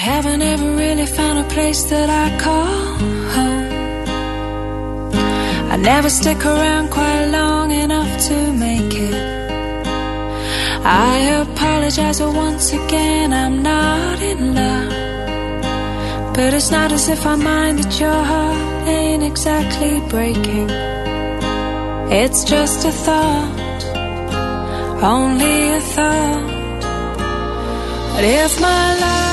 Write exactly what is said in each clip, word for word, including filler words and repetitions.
haven't ever really found a place that I call home. I never stick around quite long enough to make it. I apologize, but once again I'm not in love. But it's not as if I mind that your heart ain't exactly breaking. It's just a thought, only a thought. But if my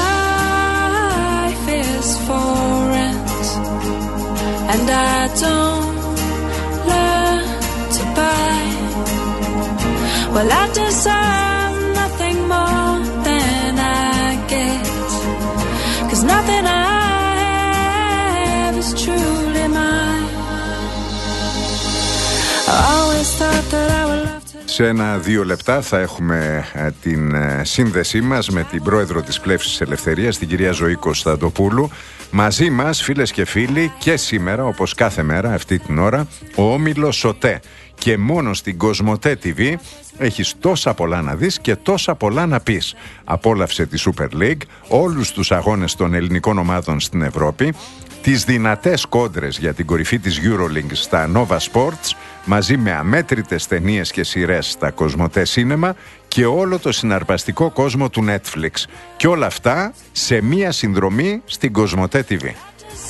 life is for rent and I don't learn to buy, well, I deserve nothing more than I get. 'Cause nothing I have is truly mine. I always thought that I would love to. Σε ένα-δύο λεπτά θα έχουμε ε, την ε, σύνδεσή μας με την πρόεδρο της Πλεύσης Ελευθερίας, την κυρία Ζωή Κωνσταντοπούλου. Μαζί μας, φίλες και φίλοι, και σήμερα, όπως κάθε μέρα αυτή την ώρα, ο Όμιλος ΣΟΤΕ. Και μόνο στην Κοσμοτέ τι βι έχεις τόσα πολλά να δεις και τόσα πολλά να πεις. Απόλαυσε τη Super League, όλους τους αγώνες των ελληνικών ομάδων στην Ευρώπη, τις δυνατές κόντρες για την κορυφή της EuroLeague στα Nova Sports, μαζί με αμέτρητες ταινίες και σειρές στα Κοσμοτέ Cinema και όλο το συναρπαστικό κόσμο του Netflix. Και όλα αυτά σε μία συνδρομή στην Κοσμοτέ τι βι.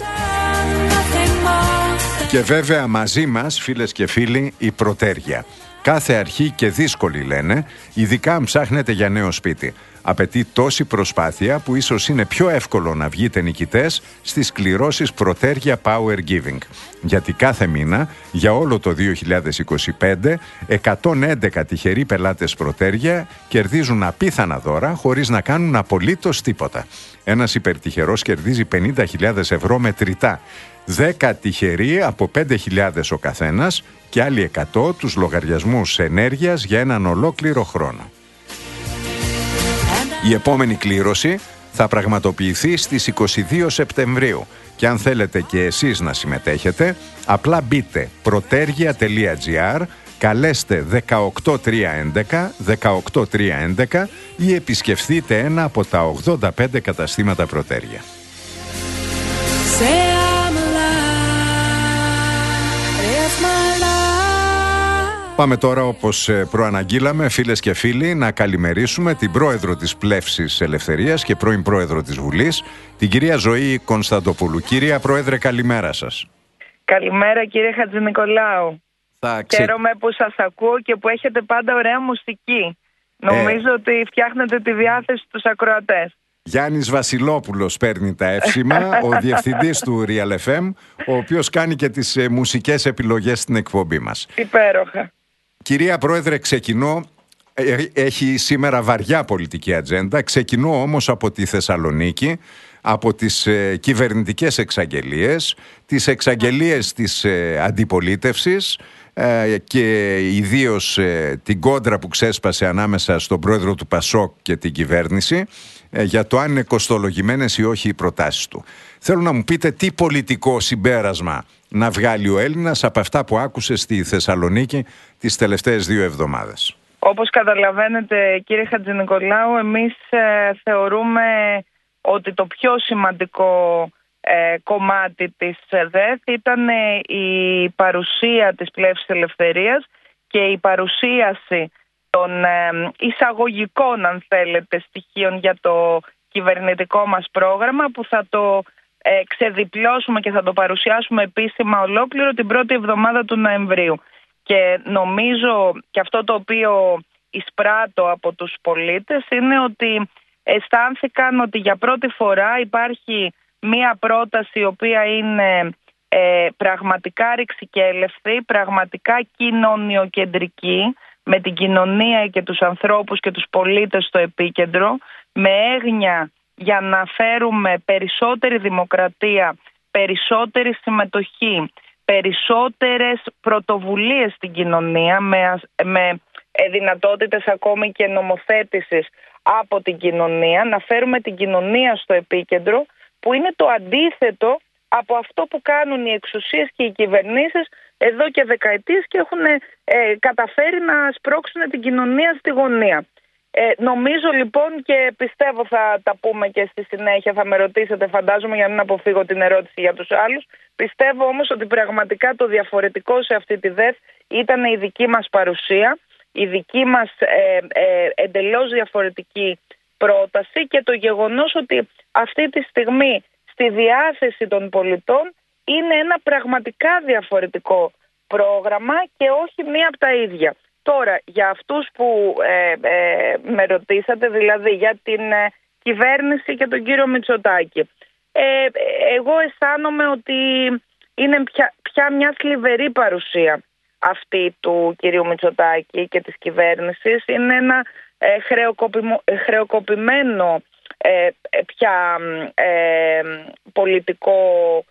Και βέβαια μαζί μας, φίλες και φίλοι, η Πρωτέργεια. Κάθε αρχή και δύσκολη, λένε, ειδικά αν ψάχνετε για νέο σπίτι. Απαιτεί τόση προσπάθεια που ίσως είναι πιο εύκολο να βγείτε νικητές στις κληρώσεις Πρωτέργεια Power Giving. Γιατί κάθε μήνα, για όλο το δύο χιλιάδες είκοσι πέντε, εκατόν έντεκα τυχεροί πελάτες Πρωτέργεια κερδίζουν απίθανα δώρα χωρίς να κάνουν απολύτως τίποτα. Ένας υπερτυχερός κερδίζει πενήντα χιλιάδες ευρώ μετρητά. δέκα τυχεροί από πέντε χιλιάδες ο καθένας και άλλοι εκατό τους λογαριασμούς ενέργειας για έναν ολόκληρο χρόνο. Η επόμενη κλήρωση θα πραγματοποιηθεί στις είκοσι δύο Σεπτεμβρίου και αν θέλετε και εσείς να συμμετέχετε, απλά μπείτε πρωτέργεια τελεία τζι άρ, καλέστε δεκαοκτώ τριακόσια έντεκα δεκαοκτώ τριακόσια έντεκα ή επισκεφθείτε ένα από τα ογδόντα πέντε καταστήματα Πρωτέργεια. Πάμε τώρα, όπως προαναγγείλαμε, φίλες και φίλοι, να καλημερίσουμε την πρόεδρο της Πλεύσης Ελευθερίας και πρώην πρόεδρο της Βουλής, την κυρία Ζωή Κωνσταντοπούλου. Κυρία Πρόεδρε, καλημέρα σας. Καλημέρα, κύριε Χατζηνικολάου. Θα ξε... Χαίρομαι που σας ακούω και που έχετε πάντα ωραία μουσική. Νομίζω ε... ότι φτιάχνετε τη διάθεση στους ακροατές. Γιάννης Βασιλόπουλος παίρνει τα εύσημα, ο διευθυντής του Real εφ εμ, ο οποίος κάνει και τις ε, μουσικές επιλογές στην εκπομπή μας. Υπέροχα. Κυρία Πρόεδρε, ξεκινώ, ε, έχει σήμερα βαριά πολιτική ατζέντα, ξεκινώ όμως από τη Θεσσαλονίκη, από τις ε, κυβερνητικές εξαγγελίες, τις εξαγγελίες της ε, αντιπολίτευσης ε, και ιδίως ε, την κόντρα που ξέσπασε ανάμεσα στον πρόεδρο του Πασόκ και την κυβέρνηση ε, για το αν είναι κοστολογημένες ή όχι οι προτάσεις του. Θέλω να μου πείτε τι πολιτικό συμπέρασμα να βγάλει ο Έλληνας από αυτά που άκουσε στη Θεσσαλονίκη τις τελευταίες δύο εβδομάδες. Όπως καταλαβαίνετε, κύριε Χατζηνικολάου, εμείς ε, θεωρούμε ότι το πιο σημαντικό ε, κομμάτι της ΔΕΘ ήταν ε, η παρουσία της Πλεύσης Ελευθερίας και η παρουσίαση των ε, εισαγωγικών, αν θέλετε, στοιχείων για το κυβερνητικό μας πρόγραμμα, που θα το ε, ξεδιπλώσουμε και θα το παρουσιάσουμε επίσημα ολόκληρο την πρώτη εβδομάδα του Νοεμβρίου. Και νομίζω και αυτό το οποίο εισπράττω από τους πολίτες είναι ότι αισθάνθηκαν ότι για πρώτη φορά υπάρχει μία πρόταση η οποία είναι ε, πραγματικά ρηξικέλευθη, πραγματικά κοινωνιοκεντρική, με την κοινωνία και τους ανθρώπους και τους πολίτες στο επίκεντρο, με έγνοια για να φέρουμε περισσότερη δημοκρατία, περισσότερη συμμετοχή, περισσότερες πρωτοβουλίες στην κοινωνία, με, με δυνατότητες ακόμη και νομοθέτησης από την κοινωνία, να φέρουμε την κοινωνία στο επίκεντρο, που είναι το αντίθετο από αυτό που κάνουν οι εξουσίες και οι κυβερνήσεις εδώ και δεκαετίες και έχουν ε, καταφέρει να σπρώξουν την κοινωνία στη γωνία. Ε, νομίζω λοιπόν, και πιστεύω θα τα πούμε και στη συνέχεια, θα με ρωτήσετε φαντάζομαι για να μην αποφύγω την ερώτηση για τους άλλους. Πιστεύω όμως ότι πραγματικά το διαφορετικό σε αυτή τη ΔΕΘ ήταν η δική μας παρουσία, η δική μας ε, ε, εντελώς διαφορετική πρόταση και το γεγονός ότι αυτή τη στιγμή στη διάθεση των πολιτών είναι ένα πραγματικά διαφορετικό πρόγραμμα και όχι μία από τα ίδια. Τώρα, για αυτούς που ε, ε, με ρωτήσατε, δηλαδή για την ε, κυβέρνηση και τον κύριο Μητσοτάκη, ε, εγώ αισθάνομαι ότι είναι πια, πια μια θλιβερή παρουσία αυτή του κυρίου Μητσοτάκη και της κυβέρνησης. Είναι ένα ε, χρεοκοπημο, χρεοκοπημένο ε, πια ε, πολιτικό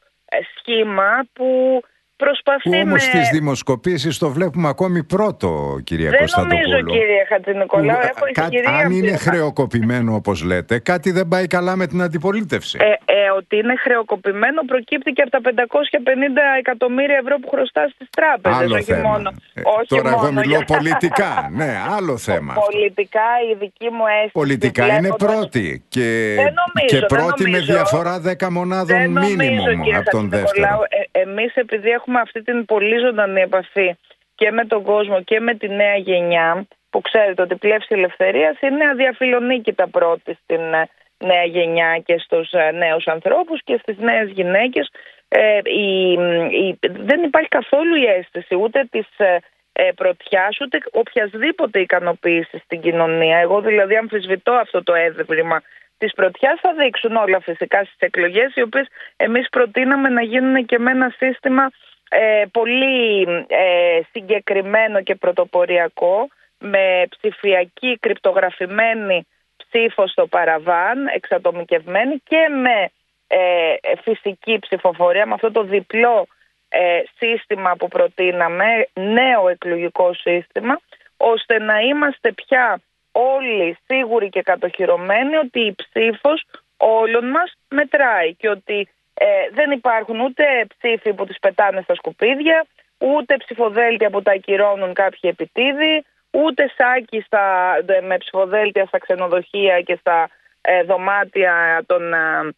σχήμα που προσπαθεί. Που όμως με... στις δημοσκοπήσεις το βλέπουμε ακόμη πρώτο, κυρία δεν Κωνσταντοπούλου. Δεν νομίζω, κύριε Χατζηνικολάου. Έχω Κα... Αν είναι αυτή... χρεοκοπημένο, όπως λέτε, κάτι δεν πάει καλά με την αντιπολίτευση. Ε, ε, ότι είναι χρεοκοπημένο προκύπτει και από τα πεντακόσια πενήντα εκατομμύρια ευρώ που χρωστά στις τράπεζες. Άλλο όχι θέμα. μόνο. Ε, όχι τώρα μόνο εγώ μιλώ για... πολιτικά. Ναι, άλλο θέμα. Πολιτικά η δική μου αίσθηση. Πολιτικά είναι πρώτη. Και, νομίζω, και πρώτη με νομίζω. διαφορά δέκα μονάδων μίνιμουμ από τον δεύτερο. Ε, εμείς επειδή έχουμε αυτή την πολύ ζωντανή επαφή και με τον κόσμο και με τη νέα γενιά, που ξέρετε ότι η Πλεύση Ελευθερίας είναι αδιαφιλονίκητα πρώτη στην νέα γενιά και στους νέους ανθρώπους και στις νέες γυναίκες. Ε, η, η, δεν υπάρχει καθόλου η αίσθηση ούτε της ε, πρωτιάς ούτε οποιασδήποτε ικανοποίηση στην κοινωνία. Εγώ δηλαδή αμφισβητώ αυτό το έβριμα της πρωτιάς. Θα δείξουν όλα φυσικά στις εκλογές, οι οποίες εμείς προτείναμε να γίνουν και με ένα σύστημα ε, πολύ ε, συγκεκριμένο και πρωτοποριακό, με ψηφιακή κρυπτογραφημένη ψήφο στο παραβάν, εξατομικευμένη, και με ε, φυσική ψηφοφορία, με αυτό το διπλό ε, σύστημα που προτείναμε, νέο εκλογικό σύστημα, ώστε να είμαστε πια όλοι σίγουροι και κατοχυρωμένοι ότι η ψήφος όλων μας μετράει και ότι ε, δεν υπάρχουν ούτε ψήφοι που τις πετάνε στα σκουπίδια, ούτε ψηφοδέλτια που τα ακυρώνουν κάποιοι επιτίδοι, ούτε σάκι στα, με ψηφοδέλτια στα ξενοδοχεία και στα ε, δωμάτια των ε,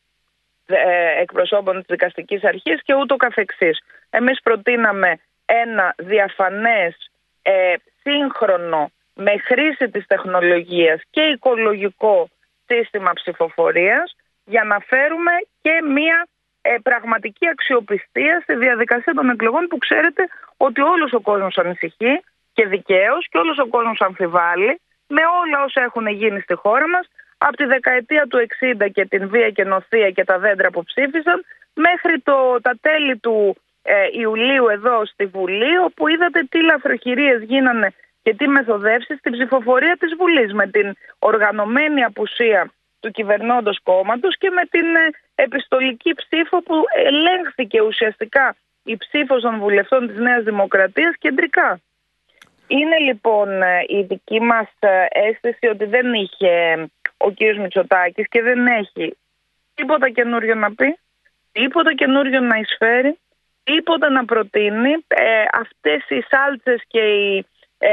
ε, εκπροσώπων της δικαστικής αρχής και ούτω καθεξής. Εμείς προτείναμε ένα διαφανές, ε, σύγχρονο, με χρήση της τεχνολογίας και οικολογικό σύστημα ψηφοφορίας, για να φέρουμε και μία ε, πραγματική αξιοπιστία στη διαδικασία των εκλογών, που ξέρετε ότι όλος ο κόσμος ανησυχεί και δικαίως, και όλος ο κόσμος αμφιβάλλει με όλα όσα έχουν γίνει στη χώρα μας από τη δεκαετία του εξήντα και την βία και νοθεία και τα δέντρα που ψήφισαν μέχρι το, τα τέλη του ε, Ιουλίου εδώ στη Βουλή, όπου είδατε τι λαθροχειρίες γίνανε και τι μεθοδεύσεις στην ψηφοφορία της Βουλής, με την οργανωμένη απουσία του κυβερνώντος κόμματος και με την ε, επιστολική ψήφο που ελέγχθηκε ουσιαστικά η ψήφος των βουλευτών της Νέας Δημοκρατίας κεντρικά. Είναι λοιπόν η δική μας αίσθηση ότι δεν είχε ο κύριος Μητσοτάκης και δεν έχει τίποτα καινούριο να πει, τίποτα καινούριο να εισφέρει, τίποτα να προτείνει. Ε, αυτές οι σάλτσες και οι, ε,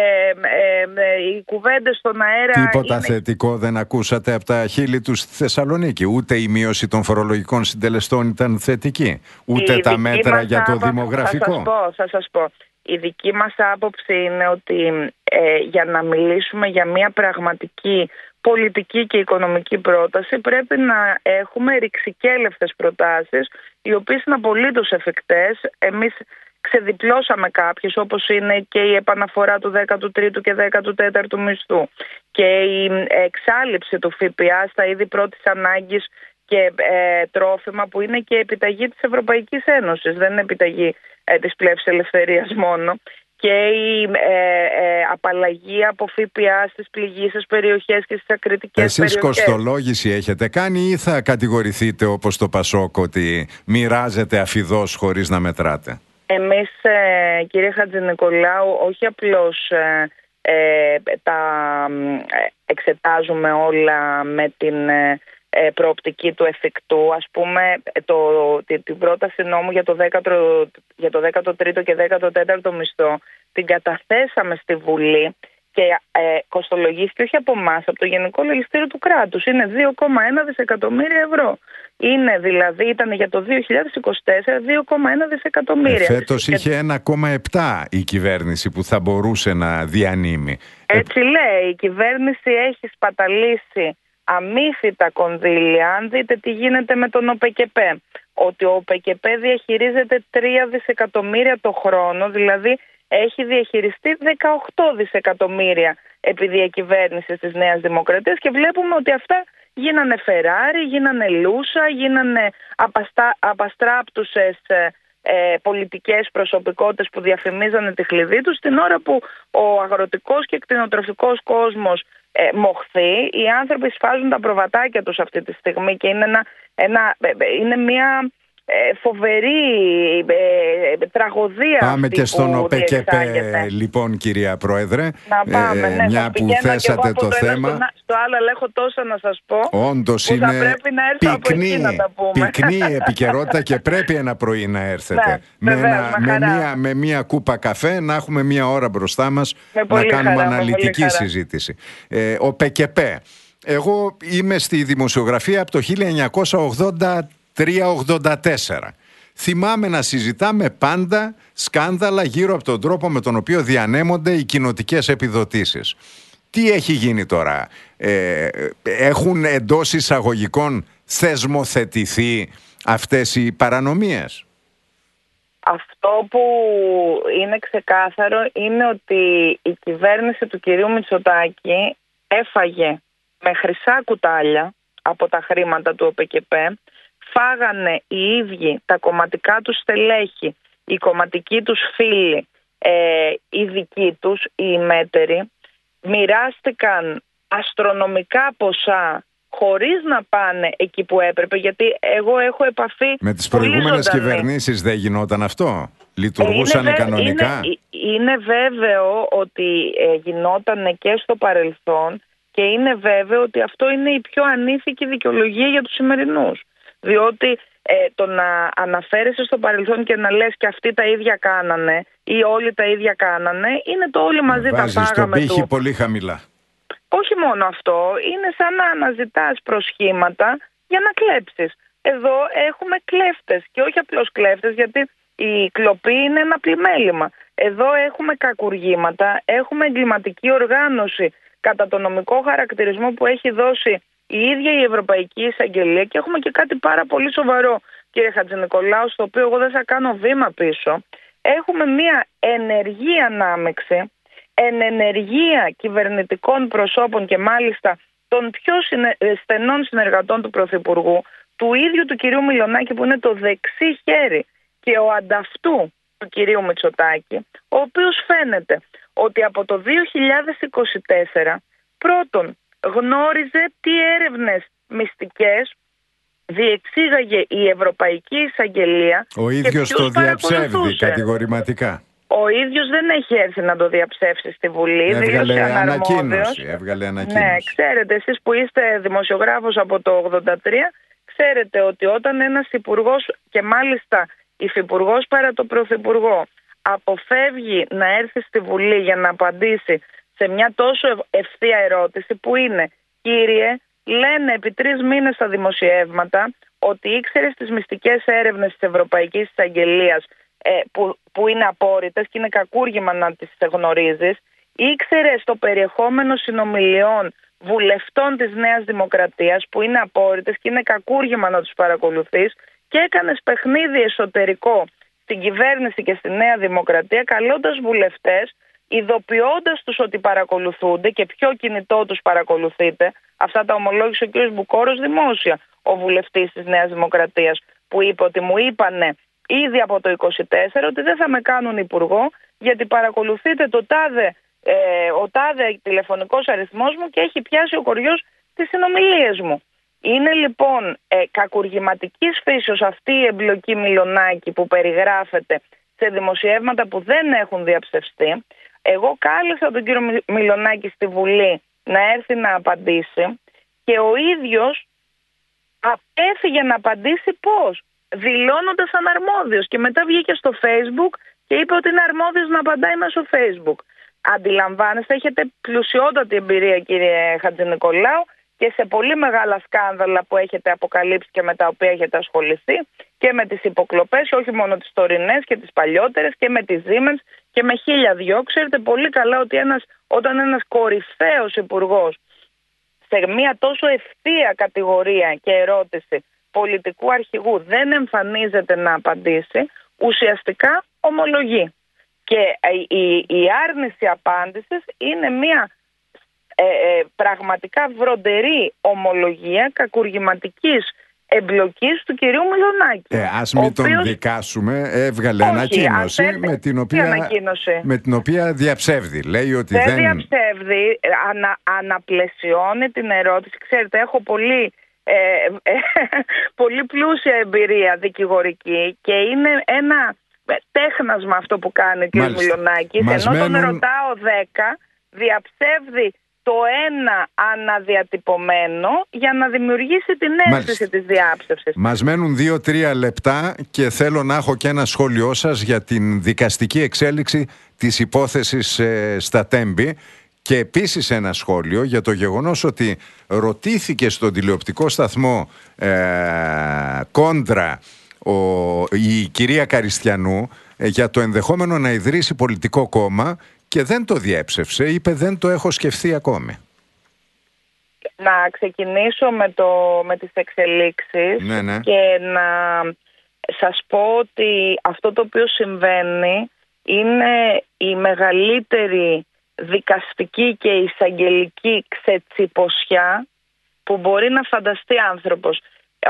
ε, οι κουβέντες στον αέρα... Τίποτα είναι... θετικό δεν ακούσατε από τα χείλη του στη Θεσσαλονίκη. Ούτε η μείωση των φορολογικών συντελεστών ήταν θετική, ούτε η τα μέτρα για το άποψη, δημογραφικό. Θα σας πω, θα σας πω. Η δική μας άποψη είναι ότι ε, για να μιλήσουμε για μια πραγματική πολιτική και οικονομική πρόταση πρέπει να έχουμε ρηξικέλευτες προτάσεις, οι οποίες είναι απολύτως εφικτές. Εμείς ξεδιπλώσαμε κάποιες, όπως είναι και η επαναφορά του δέκατου τρίτου και δέκατου τέταρτου μισθού και η εξάλειψη του ΦΠΑ στα είδη πρώτης ανάγκης και ε, τρόφιμα, που είναι και επιταγή της Ευρωπαϊκής Ένωσης, δεν είναι επιταγή ε, της Πλεύσης Ελευθερίας μόνο, και η ε, ε, απαλλαγή από ΦΠΑ στις πληγείσες περιοχές και στις ακριτικές Εσείς περιοχές. Εσείς κοστολόγηση έχετε κάνει ή θα κατηγορηθείτε όπως το Πασόκ ότι μοιράζετε αφιδώς χωρίς να μετράτε? Εμείς ε, κύριε Χατζηνικολάου όχι απλώς ε, ε, τα ε, εξετάζουμε όλα με την... Ε, προοπτική του εφικτού. Ας πούμε, το, την πρόταση νόμου για το, δέκατο, για το δέκατο τρίτο και δέκατο τέταρτο μισθό την καταθέσαμε στη Βουλή και ε, κοστολογήθηκε όχι από εμάς, από το Γενικό Λογιστήριο του κράτους. Είναι δύο κόμμα ένα δισεκατομμύρια ευρώ. Είναι δηλαδή, ήταν για το δύο χιλιάδες είκοσι τέσσερα δύο κόμμα ένα δισεκατομμύρια. Ε, φέτος και... είχε ένα κόμμα επτά η κυβέρνηση που θα μπορούσε να διανύμει. Έτσι λέει, η κυβέρνηση έχει σπαταλήσει αμύθιτα κονδύλια. Αν δείτε τι γίνεται με τον ΟΠΕΚΕΠ, ότι ο ΟΠΕΚΕΠ διαχειρίζεται τρία δισεκατομμύρια το χρόνο, δηλαδή έχει διαχειριστεί δεκαοκτώ δισεκατομμύρια επί διακυβέρνησης της Νέας Δημοκρατίας και βλέπουμε ότι αυτά γίνανε Φεράρι, γίνανε Λούσα, γίνανε απαστα... απαστράπτουσες ε, ε, πολιτικές προσωπικότητες που διαφημίζανε τη χλειδί τους, την ώρα που ο αγροτικός και κτηνοτροφικός κόσμος ε, μοχθεί. Οι άνθρωποι σφάζουν τα προβατάκια τους αυτή τη στιγμή και είναι, ένα, ένα, είναι μια... Ε, φοβερή ε, τραγωδία. Πάμε και στον ΟΠΕΚΕΠ λοιπόν, κυρία Πρόεδρε. Να πάμε, ε, ναι, μια που θέσατε το, το θέμα στο, στο άλλο, αλλά έχω τόσα να σας πω. Όντως είναι πυκνή, πυκνή επικαιρότητα και πρέπει ένα πρωί να έρθετε. Ναι, με, βεβαίως, ένα, με, μια, με μια κούπα καφέ να έχουμε μια ώρα μπροστά μας να κάνουμε χαρά, αναλυτική συζήτηση. ε, ΟΠΕΚΕΠ. Εγώ είμαι στη δημοσιογραφία από το χίλια εννιακόσια ογδόντα τρία ογδόντα τέσσερα. Θυμάμαι να συζητάμε πάντα σκάνδαλα γύρω από τον τρόπο με τον οποίο διανέμονται οι κοινοτικές επιδοτήσεις. Τι έχει γίνει τώρα? Ε, έχουν εντός εισαγωγικών θεσμοθετηθεί αυτές οι παρανομίες? Αυτό που είναι ξεκάθαρο είναι ότι η κυβέρνηση του κυρίου Μητσοτάκη έφαγε με χρυσά κουτάλια από τα χρήματα του ΟΠΕΚΕΠ. Φάγανε οι ίδιοι τα κομματικά τους στελέχη, οι κομματικοί τους φίλοι, ε, οι δικοί τους, οι ημέτεροι, μοιράστηκαν αστρονομικά ποσά χωρίς να πάνε εκεί που έπρεπε, γιατί εγώ έχω επαφή... Με τις προηγούμενες κυβερνήσεις δεν γινόταν αυτό? Λειτουργούσαν κανονικά? Είναι, είναι βέβαιο ότι ε, γινόταν και στο παρελθόν και είναι βέβαιο ότι αυτό είναι η πιο ανήθικη δικαιολογία για τους σημερινούς. Διότι ε, το να αναφέρεσαι στο παρελθόν και να λες και αυτοί τα ίδια κάνανε ή όλοι τα ίδια κάνανε, είναι το όλοι μαζί τα βάζεις πάγαμε τον πύχη του. πολύ χαμηλά. Όχι μόνο αυτό, είναι σαν να αναζητάς προσχήματα για να κλέψεις. Εδώ έχουμε κλέφτες και όχι απλώς κλέφτες, γιατί η κλοπή είναι ένα πλημέλημα. Εδώ έχουμε κακουργήματα, έχουμε εγκληματική οργάνωση κατά το νομικό χαρακτηρισμό που έχει δώσει η ίδια η Ευρωπαϊκή Εισαγγελία, και έχουμε και κάτι πάρα πολύ σοβαρό, κύριε Χατζηνικολάου, στο οποίο εγώ δεν θα κάνω βήμα πίσω. Έχουμε μια ενεργή ανάμειξη, εν ενεργεία κυβερνητικών προσώπων και μάλιστα των πιο στενών συνεργατών του Πρωθυπουργού, του ίδιου του κυρίου Μιλονάκη, που είναι το δεξί χέρι και ο ανταυτού του κυρίου Μητσοτάκη, ο οποίος φαίνεται ότι από το δύο χιλιάδες είκοσι τέσσερα πρώτον γνώριζε τι έρευνες μυστικές διεξήγαγε η Ευρωπαϊκή Εισαγγελία. Ο ίδιος το διαψεύδει κατηγορηματικά. Ο ίδιος δεν έχει έρθει να το διαψεύσει στη Βουλή. Έβγαλε ανακοίνωση, έβγαλε ανακοίνωση. Ναι, ξέρετε, εσείς που είστε δημοσιογράφος από το ογδόντα τρία, ξέρετε ότι όταν ένας υπουργός, και μάλιστα υφυπουργός παρά το πρωθυπουργό, αποφεύγει να έρθει στη Βουλή για να απαντήσει σε μια τόσο ευθεία ερώτηση που είναι, κύριε, λένε επί τρεις μήνες στα δημοσιεύματα ότι ήξερε στις μυστικές έρευνες της Ευρωπαϊκής Εισαγγελίας ε, που, που είναι απόρριτες και είναι κακούργημα να τις γνωρίζεις, ήξερε στο περιεχόμενο συνομιλιών βουλευτών της Νέας Δημοκρατίας που είναι απόρριτες και είναι κακούργημα να τους παρακολουθείς, και έκανες παιχνίδι εσωτερικό στην κυβέρνηση και στη Νέα Δημοκρατία, καλώντας βουλευτές, ειδοποιώντας τους ότι παρακολουθούνται και ποιο κινητό τους παρακολουθείτε. Αυτά τα ομολόγησε ο κ. Μπουκόρος δημόσια, ο βουλευτής της Νέας Δημοκρατίας, που είπε ότι μου είπανε ήδη από το είκοσι τέσσερα ότι δεν θα με κάνουν υπουργό, γιατί παρακολουθείτε το τάδε, ε, ο τάδε τηλεφωνικός αριθμός μου και έχει πιάσει ο κοριός τις συνομιλίες μου. Είναι λοιπόν ε, κακουργηματικής φύσεως αυτή η εμπλοκή Μιλονάκη που περιγράφεται σε δημοσιεύματα που δεν έχουν διαψευστεί. Εγώ κάλεσα τον κύριο Μιλονάκη στη Βουλή να έρθει να απαντήσει και ο ίδιος έφυγε να απαντήσει πώς? Δηλώνοντας αναρμόδιος, και μετά βγήκε στο Facebook και είπε ότι είναι αρμόδιος να απαντάει μέσω Facebook. αντιλαμβάνεστε, έχετε πλουσιότατη εμπειρία, κύριε Χατζηνικολάου, και σε πολύ μεγάλα σκάνδαλα που έχετε αποκαλύψει και με τα οποία έχετε ασχοληθεί, και με τις υποκλοπές, όχι μόνο τις τωρινές και τις παλιότερες, και με τις Siemens και με χίλια δυο. Ξέρετε πολύ καλά ότι ένας, όταν ένας κορυφαίος υπουργός σε μια τόσο ευθεία κατηγορία και ερώτηση πολιτικού αρχηγού δεν εμφανίζεται να απαντήσει, ουσιαστικά ομολογεί. Και η, η άρνηση απάντησης είναι μια ε, ε, πραγματικά βροντερή ομολογία κακουργηματικής εμπλοκής του κυρίου Μιλονάκη. Ε, ας μην οποίος... τον δικάσουμε, έβγαλε όχι, ανακοίνωση, έρθει... με, την οποία... ανακοίνωση με την οποία διαψεύδει. Λέει ότι δεν, δεν... διαψεύδει, ανα, αναπλαισιώνει την ερώτηση. Ξέρετε, έχω πολύ, ε, ε, πολύ πλούσια εμπειρία δικηγορική και είναι ένα τέχνασμα αυτό που κάνει ο κ. Μιλονάκης. Ενώ μένουν... τον ρωτάω δέκα, διαψεύδει το ένα αναδιατυπωμένο για να δημιουργήσει την αίσθηση Μάλιστα. της διάψευσης. Μας μένουν δύο-τρία λεπτά και θέλω να έχω και ένα σχόλιο σας για την δικαστική εξέλιξη της υπόθεσης ε, στα Τέμπη και επίσης ένα σχόλιο για το γεγονός ότι ρωτήθηκε στον τηλεοπτικό σταθμό ε, Κόντρα ο, η κυρία Καριστιανού ε, για το ενδεχόμενο να ιδρύσει πολιτικό κόμμα και δεν το διέψευσε, είπε δεν το έχω σκεφτεί ακόμη. Να ξεκινήσω με, το, με τις εξελίξεις ναι, ναι. και να σας πω ότι αυτό το οποίο συμβαίνει είναι η μεγαλύτερη δικαστική και εισαγγελική ξετσιποσιά που μπορεί να φανταστεί άνθρωπος.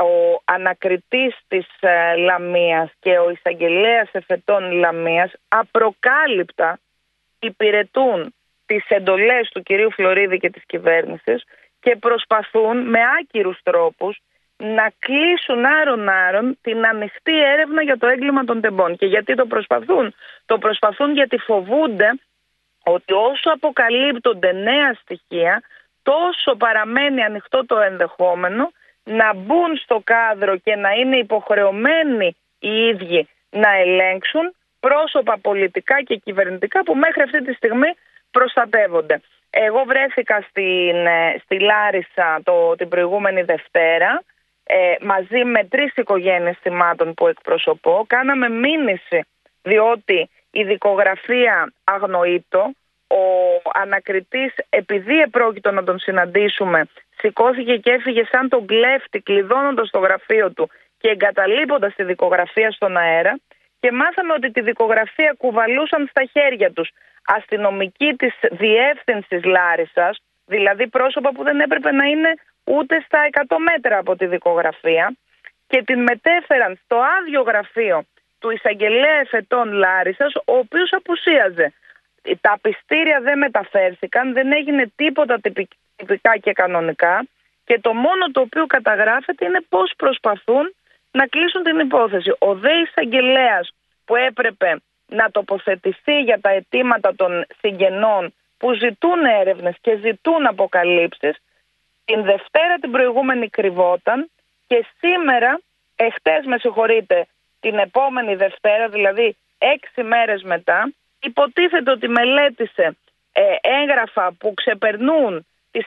Ο ανακριτής της ε, Λαμίας και ο εισαγγελέας εφετών Λαμίας απροκάλυπτα υπηρετούν τις εντολές του κυρίου Φλωρίδη και της κυβέρνησης και προσπαθούν με άκυρους τρόπους να κλείσουν άρον-άρον την ανοιχτή έρευνα για το έγκλημα των Τεμπών. Και γιατί το προσπαθούν? Το προσπαθούν γιατί φοβούνται ότι όσο αποκαλύπτονται νέα στοιχεία, τόσο παραμένει ανοιχτό το ενδεχόμενο να μπουν στο κάδρο και να είναι υποχρεωμένοι οι ίδιοι να ελέγξουν πρόσωπα πολιτικά και κυβερνητικά που μέχρι αυτή τη στιγμή προστατεύονται. Εγώ βρέθηκα στην, στη Λάρισα το, την προηγούμενη Δευτέρα ε, μαζί με τρεις οικογένειες θυμάτων που εκπροσωπώ. Κάναμε μήνυση διότι η δικογραφία αγνοείτο. Ο ανακριτής, επειδή επρόκειτο να τον συναντήσουμε, σηκώθηκε και έφυγε σαν τον κλέφτη, κλειδώνοντας το γραφείο του και εγκαταλείποντας τη δικογραφία στον αέρα. Και μάθαμε ότι τη δικογραφία κουβαλούσαν στα χέρια τους αστυνομικοί της διεύθυνσης Λάρισσας, δηλαδή πρόσωπα που δεν έπρεπε να είναι ούτε στα εκατό μέτρα από τη δικογραφία, και την μετέφεραν στο άδειο γραφείο του εισαγγελέα εφετών Λάρισσας, ο οποίος απουσίαζε. Τα πιστήρια δεν μεταφέρθηκαν, δεν έγινε τίποτα τυπικά και κανονικά και το μόνο το οποίο καταγράφεται είναι πώς προσπαθούν να κλείσουν την υπόθεση. Ο δε εισαγγελέας που έπρεπε να τοποθετηθεί για τα αιτήματα των συγγενών που ζητούν έρευνες και ζητούν αποκαλύψεις, την Δευτέρα την προηγούμενη κρυβόταν και σήμερα, εχθές με συγχωρείτε, την επόμενη Δευτέρα, δηλαδή έξι μέρες μετά, υποτίθεται ότι μελέτησε ε, έγγραφα που ξεπερνούν τις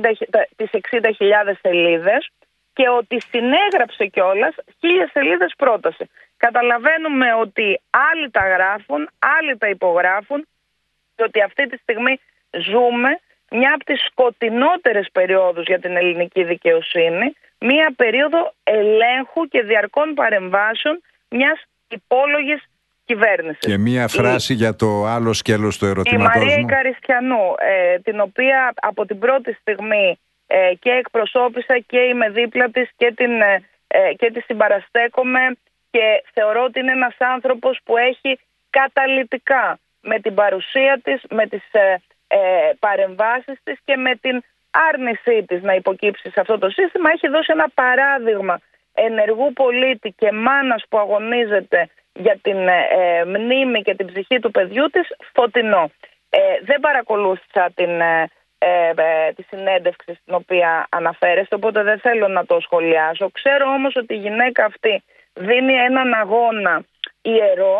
εξήντα χιλιάδες σελίδες και ότι συνέγραψε κιόλας χίλιες σελίδες πρόταση. Καταλαβαίνουμε ότι άλλοι τα γράφουν, άλλοι τα υπογράφουν και ότι αυτή τη στιγμή ζούμε μια από τις σκοτεινότερες περιόδους για την ελληνική δικαιοσύνη, μια περίοδο ελέγχου και διαρκών παρεμβάσεων μιας υπόλογης κυβέρνησης. Και μία φράση η... για το άλλο σκέλος του ερωτήματός μου. Η Μαρία Καριστιανού, ε, την οποία από την πρώτη στιγμή ε, και εκπροσώπησα και είμαι δίπλα της και, την, ε, και τη συμπαραστέκομαι και θεωρώ ότι είναι ένας άνθρωπος που έχει καταλυτικά με την παρουσία της, με τις ε, ε, παρεμβάσεις της και με την άρνησή της να υποκύψει σε αυτό το σύστημα έχει δώσει ένα παράδειγμα ενεργού πολίτη και μάνας που αγωνίζεται για την ε, μνήμη και την ψυχή του παιδιού της φωτεινό. Ε, δεν παρακολούθησα την, ε, ε, τη συνέντευξη στην οποία αναφέρεστε, οπότε δεν θέλω να το σχολιάσω. Ξέρω όμως ότι η γυναίκα αυτή δίνει έναν αγώνα ιερό,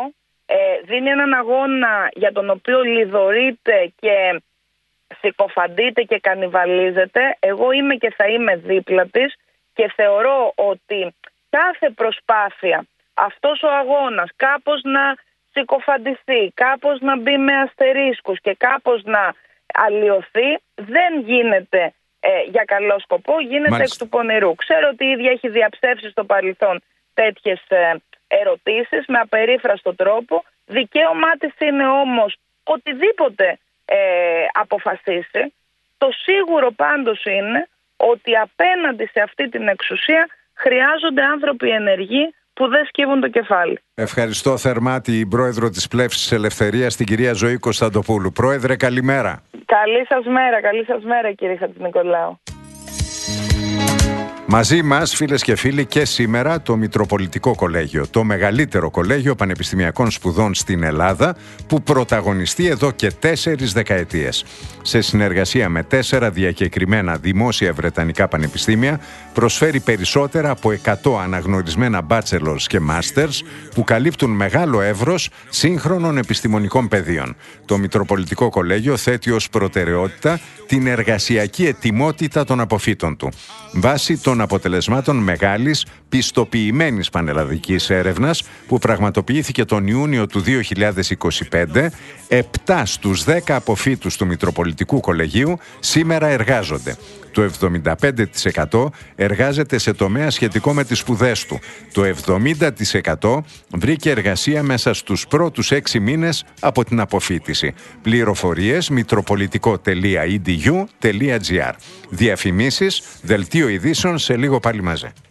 ε, δίνει έναν αγώνα για τον οποίο λιδωρείται και συκοφαντείται και κανιβαλίζεται. Εγώ είμαι και θα είμαι δίπλα της και θεωρώ ότι κάθε προσπάθεια, αυτός ο αγώνας κάπως να συκοφαντηθεί, κάπως να μπει με αστερίσκους και κάπως να αλλοιωθεί, δεν γίνεται ε, για καλό σκοπό, γίνεται Μάλιστα. εκ του πονηρού. Ξέρω ότι η ίδια έχει διαψεύσει στο παρελθόν τέτοιες ε, ερωτήσεις με απερίφραστο τρόπο. Δικαίωμά της είναι όμως οτιδήποτε ε, αποφασίσει. Το σίγουρο πάντως είναι ότι απέναντι σε αυτή την εξουσία χρειάζονται άνθρωποι ενεργοί που δεν σκύβουν το κεφάλι. Ευχαριστώ θερμά την πρόεδρο της Πλεύσης Ελευθερίας, την κυρία Ζωή Κωνσταντοπούλου. Πρόεδρε, καλημέρα. Καλή σας μέρα, καλή σας μέρα κύριε Χατζηνικολάου. Μαζί μας, φίλες και φίλοι, και σήμερα το Μητροπολιτικό Κολέγιο, το μεγαλύτερο κολέγιο πανεπιστημιακών σπουδών στην Ελλάδα, που πρωταγωνιστεί εδώ και τέσσερις δεκαετίες. Σε συνεργασία με τέσσερα διακεκριμένα δημόσια βρετανικά πανεπιστήμια, προσφέρει περισσότερα από εκατό αναγνωρισμένα bachelors και masters που καλύπτουν μεγάλο εύρος σύγχρονων επιστημονικών πεδίων. Το Μητροπολιτικό Κολέγιο θέτει ως προτεραιότητα την εργασιακή ετοιμότητα των αποφύτων του. Βάσει των αποτελεσμάτων μεγάλης πιστοποιημένης πανελλαδικής έρευνας που πραγματοποιήθηκε τον Ιούνιο του δύο χιλιάδες είκοσι πέντε, επτά στους δέκα αποφύτους του Μητροπολιτικού Κολεγίου σήμερα εργάζονται. Το εβδομήντα πέντε τοις εκατό εργάζεται σε τομέα σχετικό με τις σπουδές του. Το εβδομήντα τοις εκατό βρήκε εργασία μέσα στους πρώτους έξι μήνες από την αποφύτιση. Πληροφορίες μητροπολιτικό τελεία ι ντι γιου τελεία τζι άρ. Διαφημίσεις, δελτίο ειδήσεων, σε λίγο πάλι μαζί.